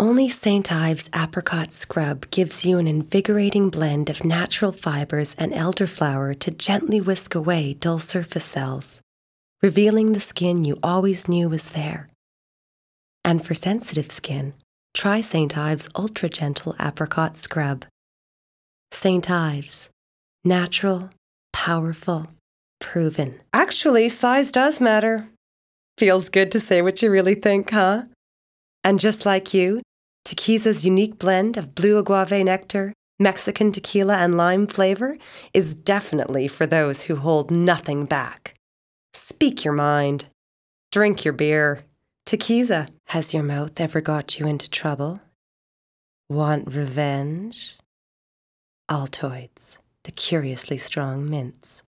Only St. Ives Apricot Scrub gives you an invigorating blend of natural fibers and elderflower to gently whisk away dull surface cells, revealing the skin you always knew was there. And for sensitive skin, try St. Ives Ultra Gentle Apricot Scrub. St. Ives, natural, powerful, proven. Actually, size does matter. Feels good to say what you really think, huh? And just like you, Tequiza's unique blend of blue agave nectar, Mexican tequila, and lime flavor is definitely for those who hold nothing back. Speak your mind. Drink your beer. Tequiza. Has your mouth ever got you into trouble? Want revenge? Altoids, the curiously strong mints.